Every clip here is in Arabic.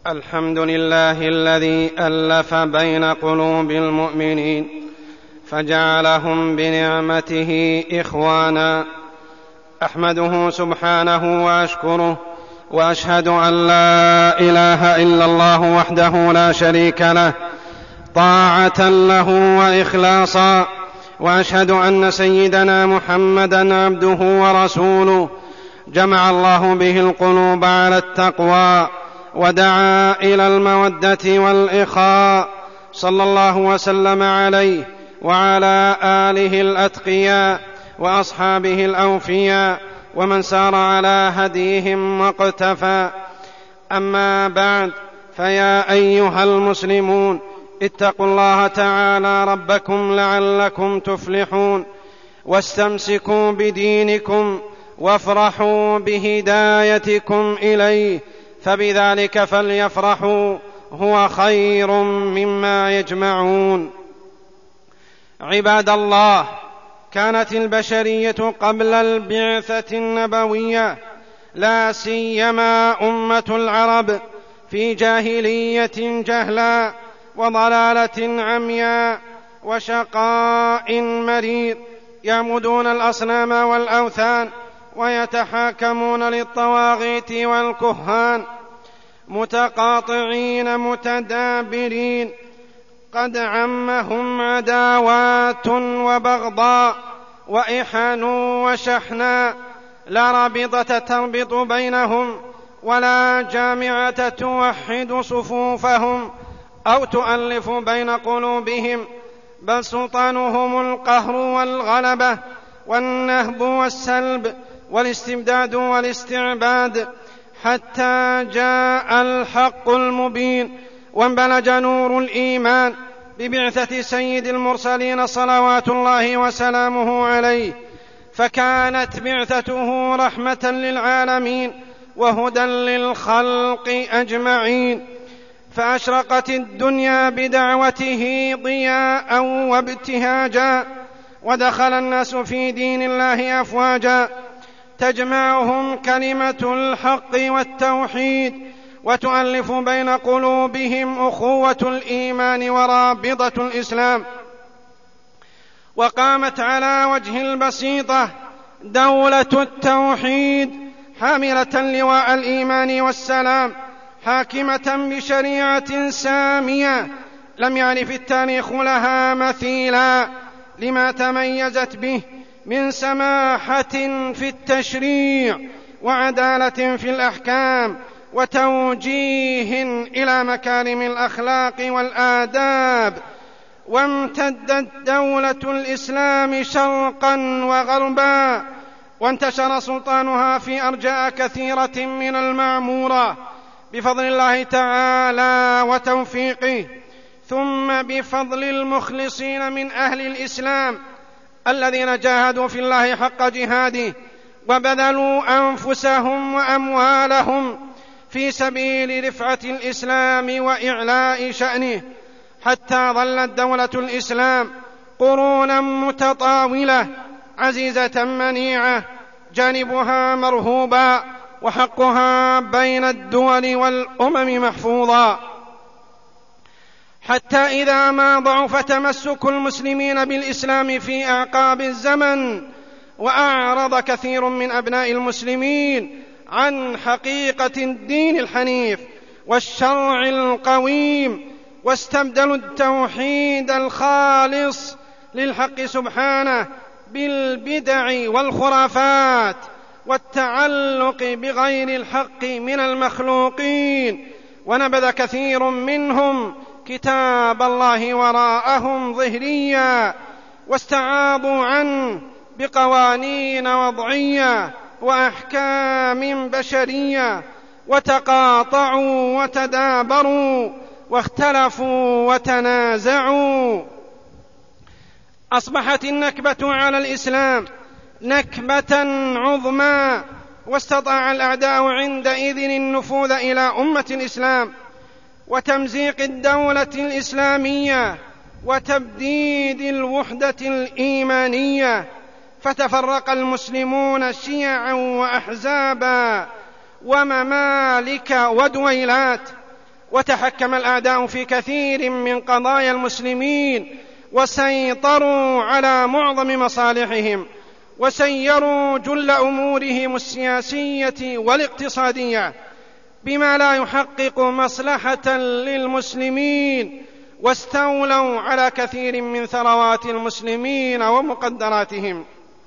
الحمد لله الذي ألف بين قلوب المؤمنين فجعلهم بنعمته إخوانا. أحمده سبحانه وأشكره، وأشهد أن لا إله إلا الله وحده لا شريك له طاعة له وإخلاصا، وأشهد أن سيدنا محمدًا عبده ورسوله جمع الله به القلوب على التقوى ودعا إلى المودة والإخاء، صلى الله وسلم عليه وعلى آله الأتقياء وأصحابه الأوفياء ومن سار على هديهم واقتفى. أما بعد، فيا أيها المسلمون، اتقوا الله تعالى ربكم لعلكم تفلحون، واستمسكوا بدينكم وافرحوا بهدايتكم إليه، فبذلك فليفرحوا هو خير مما يجمعون. عباد الله، كانت البشرية قبل البعثة النبوية لا سيما أمة العرب في جاهلية جهلاء وضلالة عمياء وشقاء مرير، يعبدون الأصنام والأوثان ويتحاكمون للطواغيت والكهان، متقاطعين متدابرين، قد عمهم عداوات وبغضاء وإحن وشحناء، لا رابطة تربط بينهم ولا جامعة توحد صفوفهم أو تؤلف بين قلوبهم، بل سلطانهم القهر والغلبة والنهب والسلب والاستبداد والاستعباد، حتى جاء الحق المبين وانبلج نور الإيمان ببعثة سيد المرسلين صلوات الله وسلامه عليه، فكانت بعثته رحمة للعالمين وهدى للخلق أجمعين، فأشرقت الدنيا بدعوته ضياء وابتهاجا، ودخل الناس في دين الله أفواجا، تجمعهم كلمة الحق والتوحيد، وتؤلف بين قلوبهم أخوة الإيمان ورابطة الإسلام. وقامت على وجه البسيطة دولة التوحيد حاملة لواء الإيمان والسلام، حاكمة بشريعة سامية لم يعرف التاريخ لها مثيلا، لما تميزت به من سماحة في التشريع وعدالة في الأحكام وتوجيه إلى مكارم الأخلاق والآداب. وامتدت دولة الإسلام شرقا وغربا، وانتشر سلطانها في أرجاء كثيرة من المعمورة بفضل الله تعالى وتوفيقه، ثم بفضل المخلصين من أهل الإسلام الذين جاهدوا في الله حق جهاده وبذلوا أنفسهم وأموالهم في سبيل رفعة الإسلام وإعلاء شأنه، حتى ظلت دولة الإسلام قرونا متطاولة عزيزة منيعة، جانبها مرهوبا وحقها بين الدول والأمم محفوظا، حتى إذا ما ضعف تمسك المسلمين بالإسلام في أعقاب الزمن، وأعرض كثير من أبناء المسلمين عن حقيقة الدين الحنيف والشرع القويم، واستبدلوا التوحيد الخالص للحق سبحانه بالبدع والخرافات والتعلق بغير الحق من المخلوقين، ونبذ كثير منهم كتاب الله وراءهم ظهريا، واستعاضوا عنه بقوانين وضعية وأحكام بشرية، وتقاطعوا وتدابروا واختلفوا وتنازعوا. أصبحت النكبة على الإسلام نكبة عظمى، واستطاع الأعداء عندئذ النفوذ إلى أمة الإسلام وتمزيق الدولة الإسلامية وتبديد الوحدة الإيمانية، فتفرق المسلمون شيعا وأحزابا وممالك ودويلات، وتحكم الأعداء في كثير من قضايا المسلمين وسيطروا على معظم مصالحهم وسيروا جل أمورهم السياسية والاقتصادية بما لا يحقق مصلحة للمسلمين، واستولوا على كثير من ثروات المسلمين ومقدراتهم،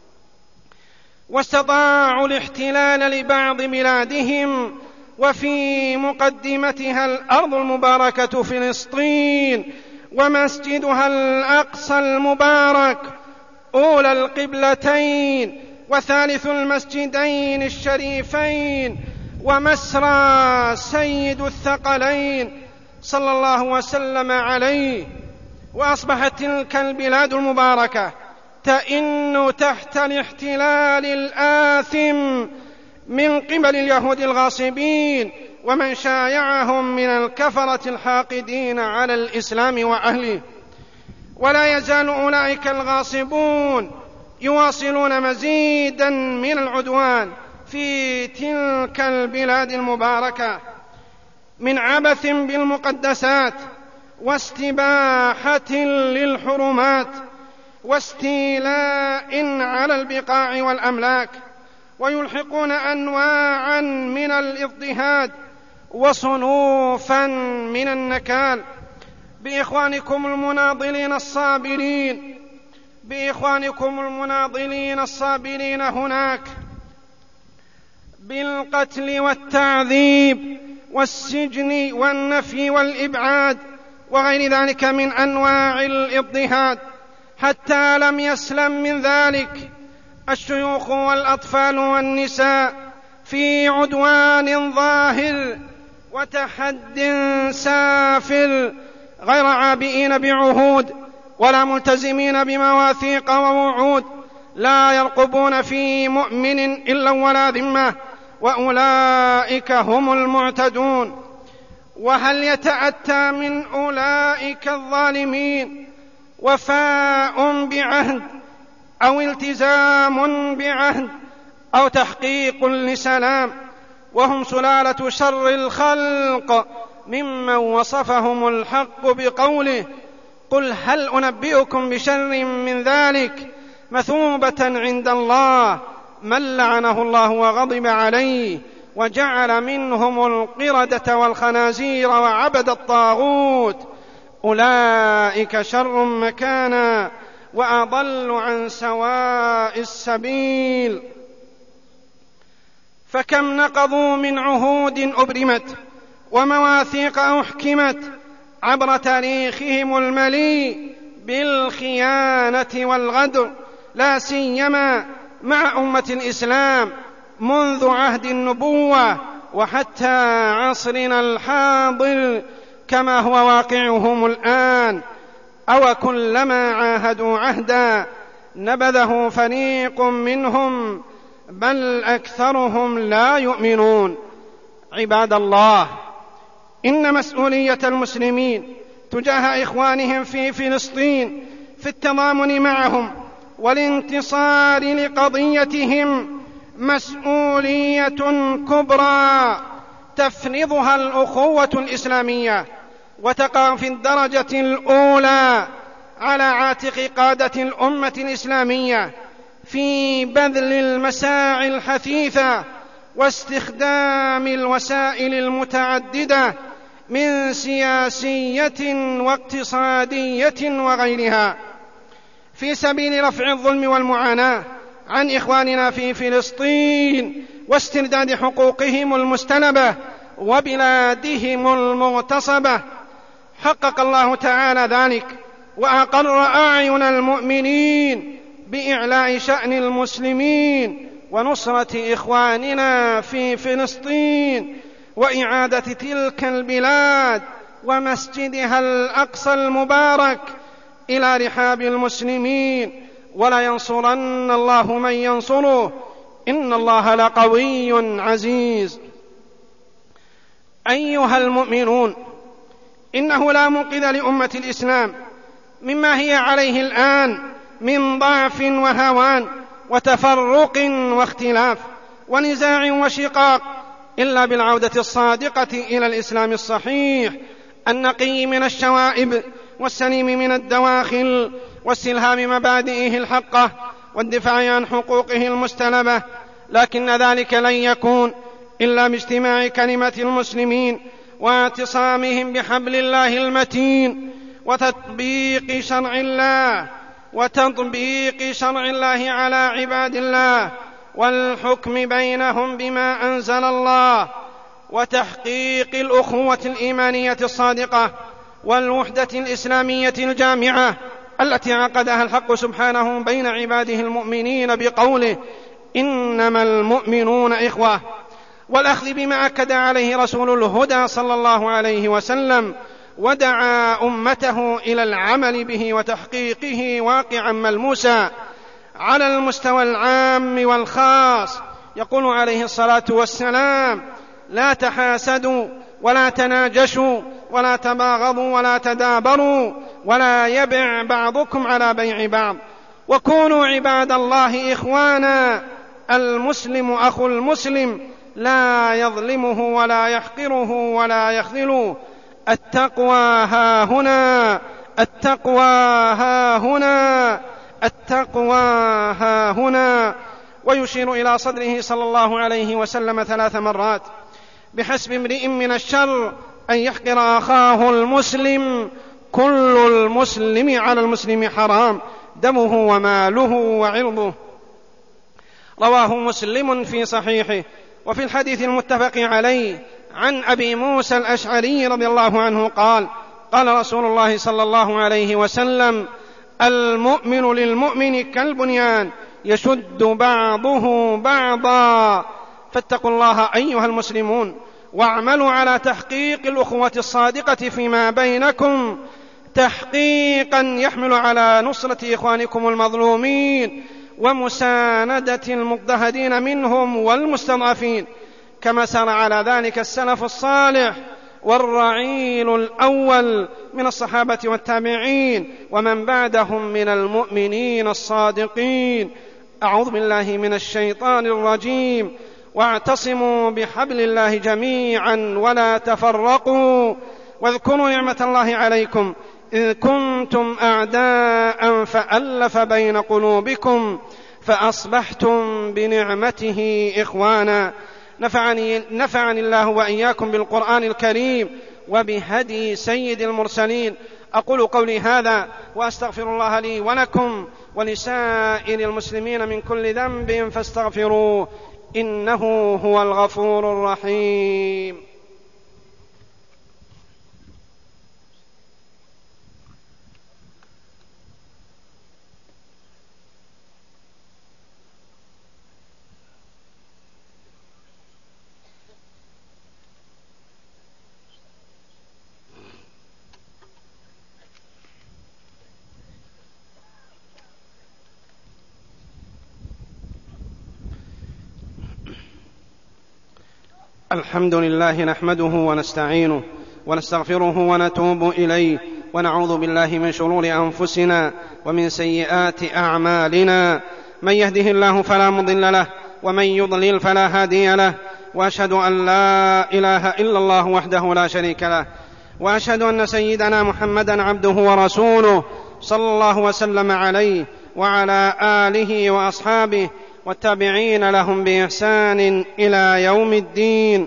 واستطاعوا الاحتلال لبعض بلادهم وفي مقدمتها الأرض المباركة فلسطين ومسجدها الأقصى المبارك أولى القبلتين وثالث المسجدين الشريفين ومسرى سيد الثقلين صلى الله وسلم عليه. وأصبحت تلك البلاد المباركة تئن تحت الاحتلال الآثم من قبل اليهود الغاصبين ومن شايعهم من الكفرة الحاقدين على الإسلام وأهله. ولا يزال أولئك الغاصبون يواصلون مزيدا من العدوان في تلك البلاد المباركة من عبث بالمقدسات واستباحة للحرمات واستيلاء على البقاع والأملاك، ويلحقون أنواعا من الاضطهاد وصنوفا من النكال بإخوانكم المناضلين الصابرين هناك بالقتل والتعذيب والسجن والنفي والإبعاد وغير ذلك من أنواع الاضطهاد، حتى لم يسلم من ذلك الشيوخ والأطفال والنساء في عدوان ظاهر وتحد سافر، غير عابئين بعهود ولا ملتزمين بمواثيق ووعود، لا يرقبون في مؤمن إلا ولا ذمة، وأولئك هم المعتدون. وهل يتأتى من أولئك الظالمين وفاء بعهد أو التزام بعهد أو تحقيق لسلام، وهم سلالة شر الخلق ممن وصفهم الحق بقوله: قل هل أنبئكم بشر من ذلك مثوبة عند الله من لعنه الله وغضب عليه وجعل منهم القردة والخنازير وعبد الطاغوت أولئك شر مكانا وأضل عن سواء السبيل. فكم نقضوا من عهود أبرمت ومواثيق أحكمت عبر تاريخهم المليء بالخيانة والغدر، لا سيما مع أمة الإسلام منذ عهد النبوة وحتى عصرنا الحاضر كما هو واقعهم الآن. أو كلما عاهدوا عهدا نبذه فريق منهم بل أكثرهم لا يؤمنون. عباد الله، إن مسؤولية المسلمين تجاه إخوانهم في فلسطين في التضامن معهم والانتصار لقضيتهم مسؤولية كبرى تفرضها الأخوة الإسلامية، وتقع في الدرجة الأولى على عاتق قادة الأمة الإسلامية في بذل المساعي الحثيثة واستخدام الوسائل المتعددة من سياسية واقتصادية وغيرها في سبيل رفع الظلم والمعاناة عن إخواننا في فلسطين واسترداد حقوقهم المستلبة وبلادهم المغتصبة. حقق الله تعالى ذلك وأقر أعين المؤمنين بإعلاء شأن المسلمين ونصرة إخواننا في فلسطين وإعادة تلك البلاد ومسجدها الأقصى المبارك إلى رحاب المسلمين، ولا ينصرن الله من ينصره إن الله لقوي عزيز. أيها المؤمنون، إنه لا منقذ لأمة الإسلام مما هي عليه الآن من ضعف وهوان وتفرق واختلاف ونزاع وشقاق إلا بالعودة الصادقة إلى الإسلام الصحيح النقي من الشوائب والسليم من الدواخل واستلهام مبادئه الحقة والدفاع عن حقوقه المستلبة. لكن ذلك لن يكون إلا باجتماع كلمة المسلمين واعتصامهم بحبل الله المتين وتطبيق شرع الله على عباد الله والحكم بينهم بما أنزل الله وتحقيق الأخوة الإيمانية الصادقة والوحدة الإسلامية الجامعة التي عقدها الحق سبحانه بين عباده المؤمنين بقوله إنما المؤمنون إخوة، والأخذ بما أكد عليه رسول الهدى صلى الله عليه وسلم ودعا أمته إلى العمل به وتحقيقه واقعا ملموسا على المستوى العام والخاص. يقول عليه الصلاة والسلام لا تحاسدوا ولا تناجشوا ولا تباغضوا ولا تدابروا ولا يبع بعضكم على بيع بعض وكونوا عباد الله إخوانا، المسلم أخو المسلم لا يظلمه ولا يحقره ولا يخذله، التقوى ها هنا، التقوى ها هنا، التقوى ها هنا. ويشير إلى صدره صلى الله عليه وسلم 3 مرات بحسب امرئ من الشر أن يحقر أخاه المسلم، كل المسلم على المسلم حرام دمه وماله وعرضه. رواه مسلم في صحيحه. وفي الحديث المتفق عليه عن أبي موسى الأشعري رضي الله عنه قال قال رسول الله صلى الله عليه وسلم المؤمن للمؤمن كالبنيان يشد بعضه بعضا، فاتقوا الله أيها المسلمون واعملوا على تحقيق الأخوة الصادقة فيما بينكم تحقيقا يحمل على نصرة إخوانكم المظلومين ومساندة المضطهدين منهم والمستضعفين، كما سار على ذلك السلف الصالح والرعيل الأول من الصحابة والتابعين ومن بعدهم من المؤمنين الصادقين. أعوذ بالله من الشيطان الرجيم. واعتصموا بحبل الله جميعا ولا تفرقوا واذكروا نعمة الله عليكم إذ كنتم أعداء فألف بين قلوبكم فأصبحتم بنعمته إخوانا. نفعني الله وإياكم بالقرآن الكريم وبهدي سيد المرسلين. أقول قولي هذا وأستغفر الله لي ولكم ولسائر المسلمين من كل ذنب فاستغفروه إنه هو الغفور الرحيم. الحمد لله نحمده ونستعينه ونستغفره ونتوب إليه ونعوذ بالله من شرور أنفسنا ومن سيئات أعمالنا، من يهده الله فلا مضل له ومن يضلل فلا هادي له، وأشهد أن لا إله إلا الله وحده لا شريك له، وأشهد أن سيدنا محمدا عبده ورسوله صلى الله وسلم عليه وعلى آله وأصحابه والتابعين لهم بإحسان إلى يوم الدين.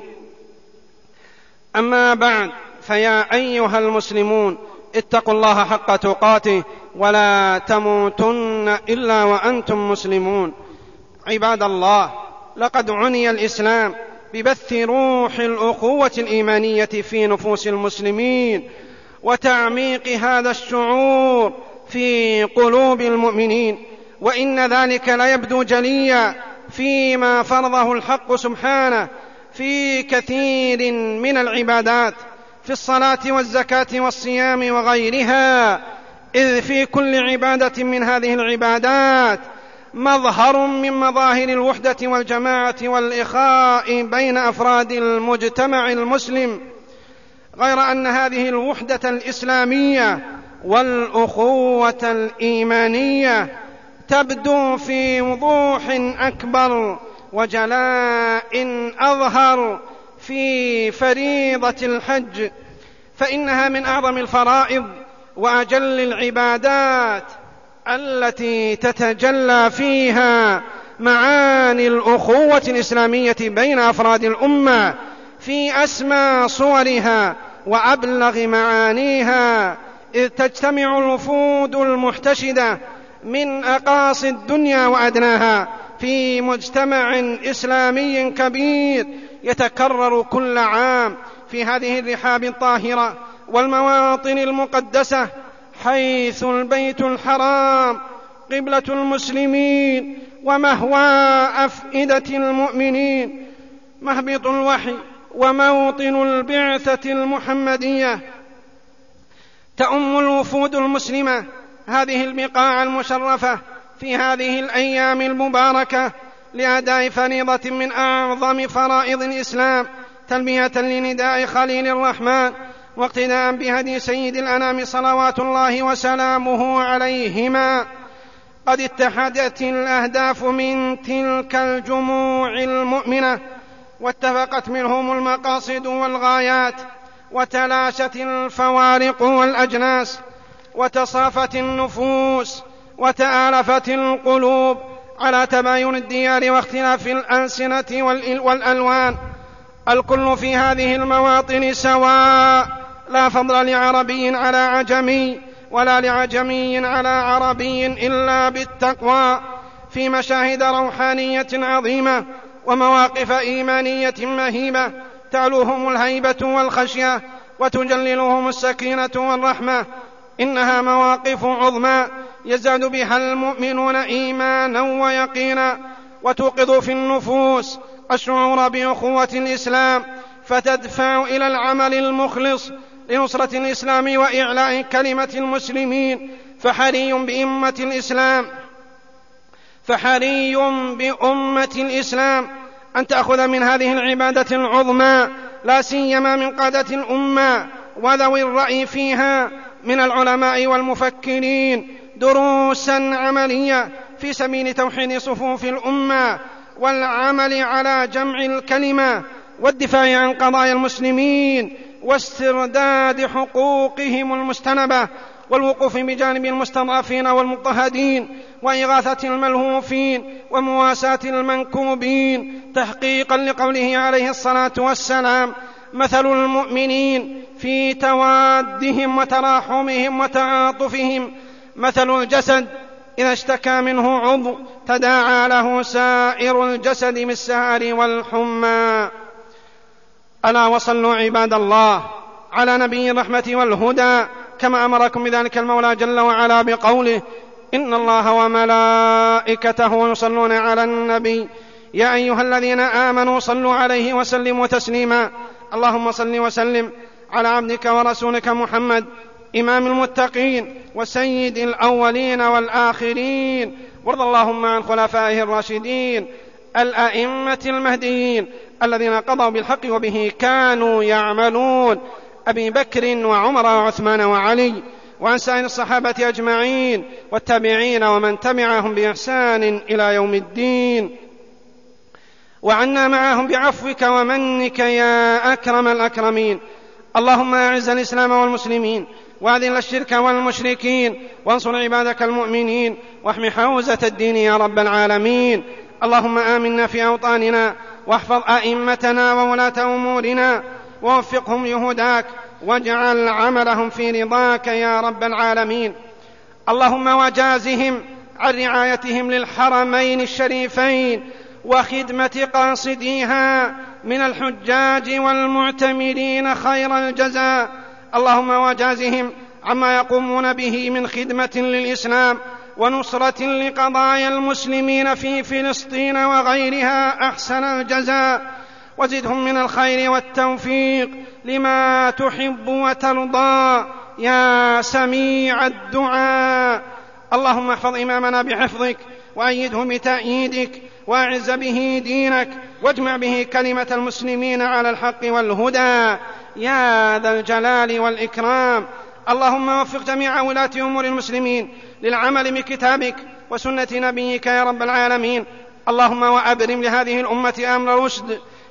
أما بعد، فيا أيها المسلمون اتقوا الله حق تقاته ولا تموتن إلا وأنتم مسلمون. عباد الله، لقد عني الإسلام ببث روح الأخوة الإيمانية في نفوس المسلمين وتعميق هذا الشعور في قلوب المؤمنين، وإن ذلك لا يبدو جليا فيما فرضه الحق سبحانه في كثير من العبادات في الصلاة والزكاة والصيام وغيرها، إذ في كل عبادة من هذه العبادات مظهر من مظاهر الوحدة والجماعة والإخاء بين أفراد المجتمع المسلم، غير أن هذه الوحدة الإسلامية والأخوة الإيمانية تبدو في وضوح أكبر وجلاء أظهر في فريضة الحج، فإنها من أعظم الفرائض وأجل العبادات التي تتجلى فيها معاني الأخوة الإسلامية بين أفراد الأمة في أسمى صورها وأبلغ معانيها، إذ تجتمع الوفود المحتشدة من أقاصي الدنيا وأدناها في مجتمع إسلامي كبير يتكرر كل عام في هذه الرحاب الطاهرة والمواطن المقدسة، حيث البيت الحرام قبلة المسلمين ومهوى أفئدة المؤمنين، مهبط الوحي وموطن البعثة المحمدية. تؤم الوفود المسلمة هذه البقاع المشرفة في هذه الأيام المباركة لأداء فريضة من أعظم فرائض الإسلام، تلبية لنداء خليل الرحمن واقتداء بهدي سيد الأنام صلوات الله وسلامه عليهما. قد اتحدت الأهداف من تلك الجموع المؤمنة واتفقت منهم المقاصد والغايات، وتلاشت الفوارق والأجناس، وتصافت النفوس، وتآلفت القلوب على تباين الديار واختلاف الألسنة والألوان. الكل في هذه المواطن سواء، لا فضل لعربي على عجمي ولا لعجمي على عربي إلا بالتقوى، في مشاهد روحانية عظيمة ومواقف إيمانية مهيبة تعلوهم الهيبة والخشية وتجللهم السكينة والرحمة. إنها مواقف عظمى يزداد بها المؤمنون إيمانا ويقينا، وتوقظ في النفوس الشعور بأخوة الإسلام، فتدفع إلى العمل المخلص لنصرة الإسلام وإعلاء كلمة المسلمين. فحري بأمة الإسلام أن تأخذ من هذه العبادة العظمى، لا سيما من قادة الأمة وذوي الرأي فيها من العلماء والمفكرين، دروسا عملية في سبيل توحيد صفوف الأمة والعمل على جمع الكلمة والدفاع عن قضايا المسلمين واسترداد حقوقهم المجتنبة، والوقوف بجانب المستضعفين والمضطهدين، وإغاثة الملهوفين ومواساة المنكوبين، تحقيقا لقوله عليه الصلاة والسلام: مثل المؤمنين في توادهم وتراحمهم وتعاطفهم مثل الجسد إذا اشتكى منه عضو تداعى له سائر الجسد بالسهر والحمى. ألا وصلوا عباد الله على نبي الرحمة والهدى كما أمركم بذلك المولى جل وعلا بقوله: إن الله وملائكته يصلون على النبي يا أيها الذين آمنوا صلوا عليه وسلموا تسليما. اللهم صل وسلم على عبدك ورسولك محمد إمام المتقين وسيد الأولين والآخرين، وارض اللهم عن خلفائه الراشدين الأئمة المهديين الذين قضوا بالحق وبه كانوا يعملون، أبي بكر وعمر وعثمان وعلي، وعن سائر الصحابة أجمعين والتابعين ومن تبعهم بإحسان إلى يوم الدين، وعنا معهم بعفوك ومنك يا أكرم الأكرمين. اللهم أعز الإسلام والمسلمين وأذل الشرك والمشركين، وانصر عبادك المؤمنين، واحم حوزة الدين يا رب العالمين. اللهم آمنا في أوطاننا، واحفظ أئمتنا وولاة أمورنا، ووفقهم لهداك، واجعل عملهم في رضاك يا رب العالمين. اللهم وجازهم عن رعايتهم للحرمين الشريفين وخدمة قاصديها من الحجاج والمعتمرين خير الجزاء. اللهم وجازهم عما يقومون به من خدمة للإسلام ونصرة لقضايا المسلمين في فلسطين وغيرها أحسن الجزاء، وزدهم من الخير والتوفيق لما تحب وترضى يا سميع الدعاء. اللهم احفظ إمامنا بحفظك، وأيده بتأييدك، وأعز به دينك، واجمع به كلمة المسلمين على الحق والهدى يا ذا الجلال والإكرام. اللهم وفق جميع ولاة أمور المسلمين للعمل بكتابك وسنة نبيك يا رب العالمين. اللهم وأبرم لهذه الأمة أمر رشد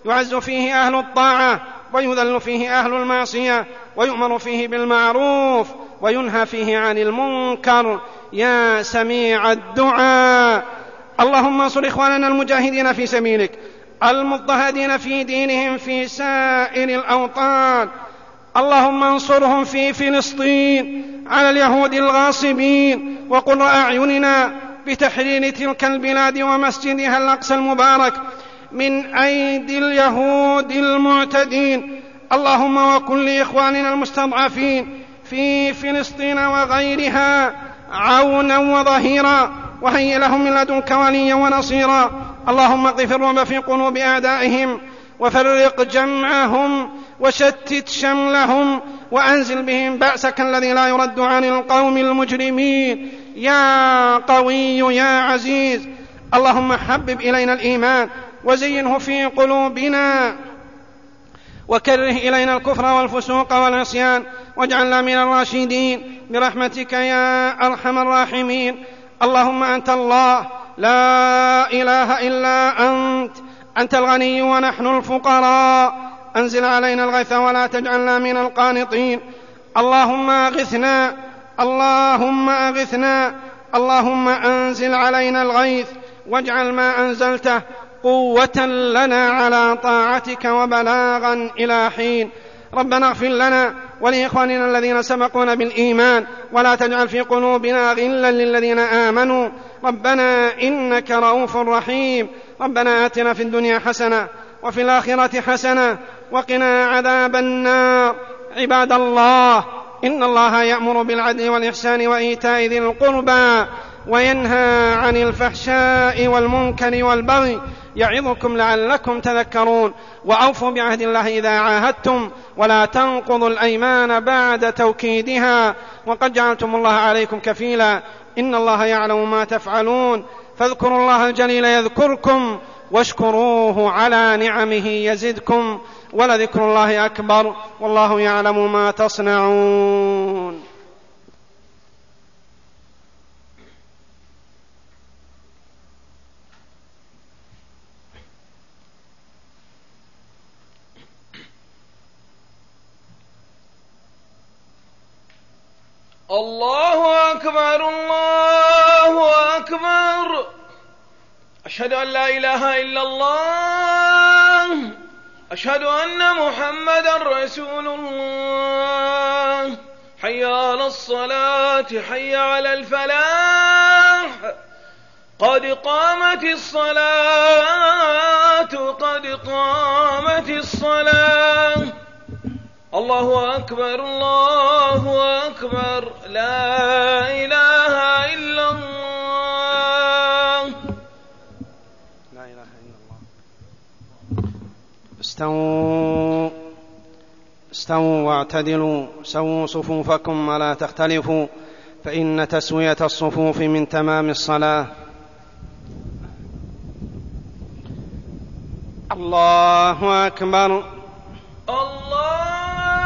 يعز فيه أهل الطاعة ويذل فيه أهل المعصية، ويؤمر فيه بالمعروف وينهى فيه عن المنكر. يا سميع الدعاء، اللهم انصر إخواننا المجاهدين في سبيلك المضطهدين في دينهم في سائر الأوطان، اللهم انصرهم في فلسطين على اليهود الغاصبين، وقر أعيننا بتحرير تلك البلاد ومسجدها الأقصى المبارك من أيدي اليهود المعتدين. اللهم وكن لإخواننا المستضعفين في فلسطين وغيرها عونا وظهيرا، وهيئ لهم من لدنك وليا ونصيرا. اللهم اغفر الرعب في قلوب أعدائهم، وفرق جمعهم، وشتت شملهم، وأنزل بهم بأسك الذي لا يرد عن القوم المجرمين. يا قوي يا عزيز، اللهم حبب إلينا الإيمان وزينه في قلوبنا، وكره إلينا الكفر والفسوق والعصيان، واجعلنا من الراشدين برحمتك يا أرحم الراحمين. اللهم أنت الله لا إله إلا أنت الغني ونحن الفقراء، أنزل علينا الغيث ولا تجعلنا من القانطين. اللهم أغثنا، اللهم أغثنا، اللهم أنزل علينا الغيث، واجعل ما أنزلته قوة لنا على طاعتك وبلاغا إلى حين. ربنا اغفر لنا ولإخواننا الذين سبقونا بالإيمان، ولا تجعل في قلوبنا غلا للذين آمنوا، ربنا إنك رؤوف رحيم. ربنا آتنا في الدنيا حسنة وفي الآخرة حسنة وقنا عذاب النار. عباد الله، إن الله يأمر بالعدل والإحسان وإيتاء ذي القربى، وينهى عن الفحشاء والمنكر والبغي، يعظكم لعلكم تذكرون. وأوفوا بعهد الله إذا عاهدتم، ولا تنقضوا الأيمان بعد توكيدها، وقد جعلتم الله عليكم كفيلا، إن الله يعلم ما تفعلون. فاذكروا الله الجليل يذكركم، واشكروه على نعمه يزدكم، ولذكر الله أكبر، والله يعلم ما تصنعون. الله أكبر، الله أكبر، أشهد أن لا إله إلا الله، أشهد أن محمدا رسول الله. حي على الصلاة، حي على الفلاح، قد قامت الصلاة، قد قامت الصلاة. الله أكبر، الله أكبر، لا إله إلا الله، لا إله إلا الله. استووا واعتدلوا، سووا صفوفكم ولا تختلفوا، فإن تسوية الصفوف من تمام الصلاة. الله أكبر، الله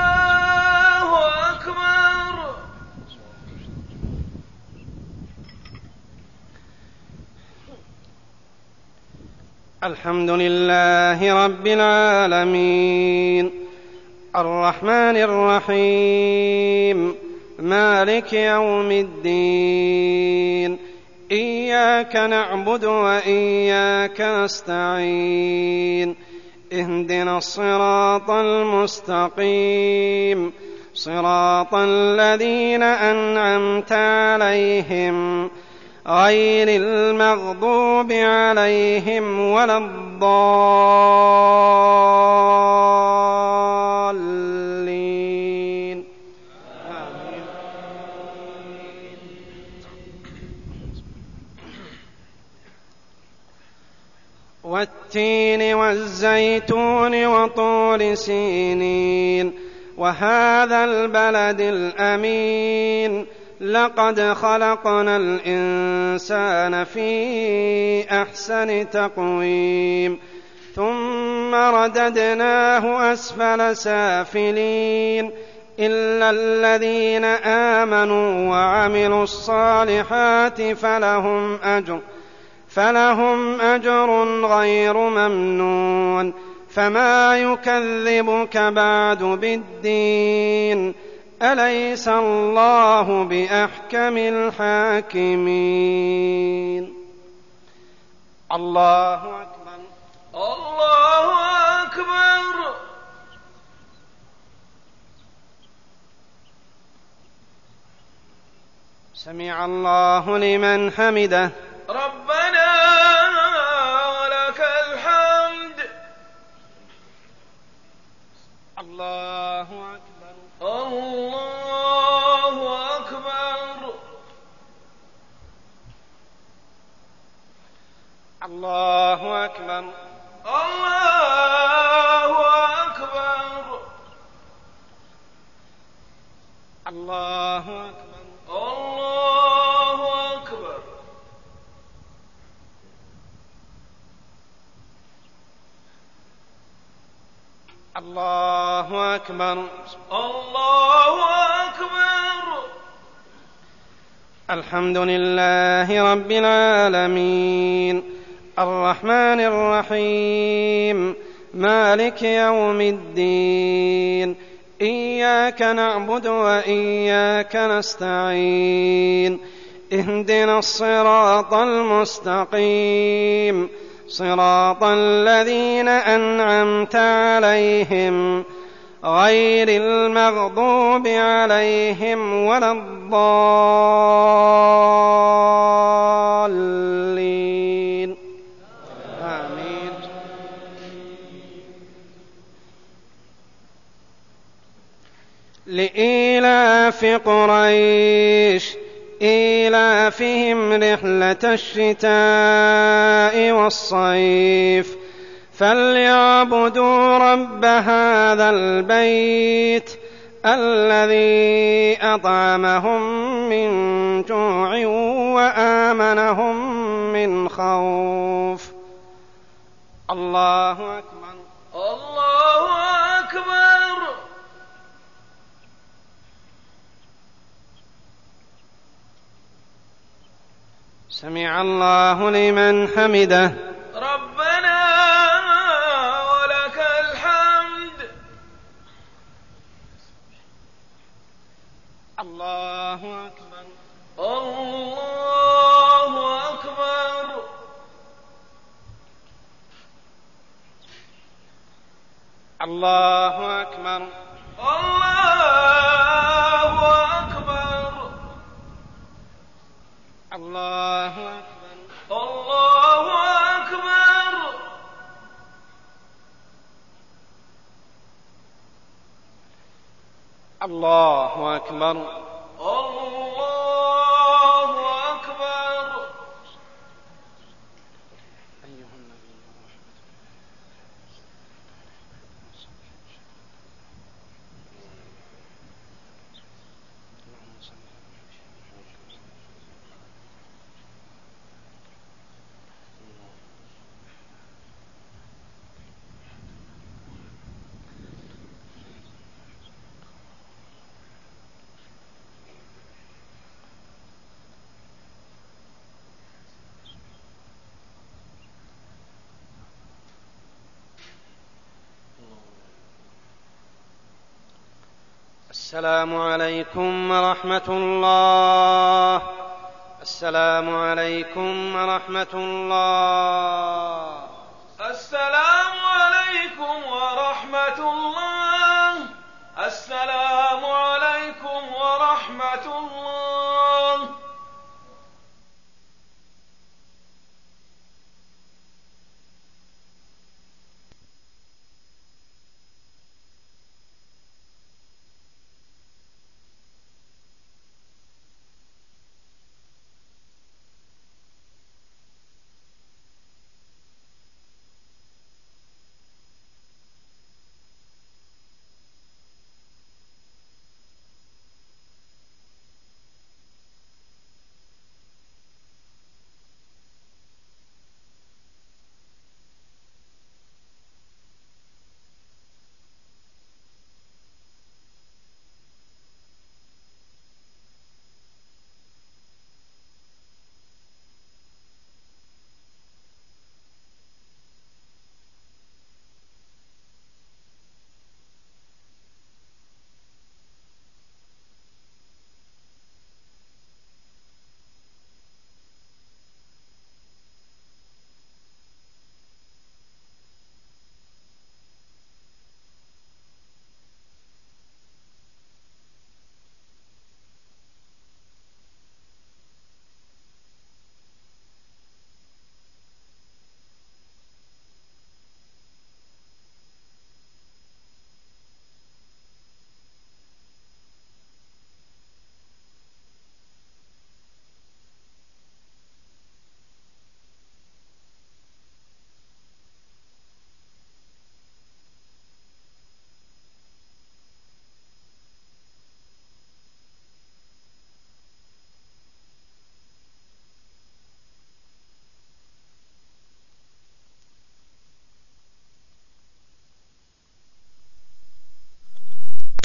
أكبر. الحمد لله رب العالمين، الرحمن الرحيم، مالك يوم الدين، إياك نعبد وإياك نستعين، اهدنا الصراط المستقيم، صراط الذين أنعمت عليهم غير المغضوب عليهم ولا الضالين. والتين والزيتون وطور سينين وهذا البلد الأمين، لقد خلقنا الإنسان في أحسن تقويم، ثم رددناه أسفل سافلين، إلا الذين آمنوا وعملوا الصالحات فلهم أجر غير ممنون، فما يكذبك بعد بالدين أليس الله بأحكم الحاكمين. الله أكبر. الله أكبر. سمع الله لمن حمده. ربنا ولك الحمد. الله أكبر. الله أكبر. الله أكبر. الله أكبر. الله أكبر. الله أكبر. الله أكبر. الله أكبر. الحمد لله رب العالمين الرحمن الرحيم مالك يوم الدين إياك نعبد وإياك نستعين اهدنا الصراط المستقيم صراط الذين أنعمت عليهم غير المغضوب عليهم ولا الضالين آمين. لإيلاف قريش إيلافهم رحلة الشتاء والصيف فليعبدوا رب هذا البيت الذي أطعمهم من جوع وآمنهم من خوف. الله أكبر. الله أكبر. سمع الله لمن حمده. ربنا ولك الحمد. الله أكبر. الله أكبر. الله أكبر. الله أكبر. الله أكبر. الله أكبر. الله أكبر. الله أكبر. أيها النبي اللهم صل السلام عليكم ورحمة الله. السلام عليكم ورحمة الله. السلام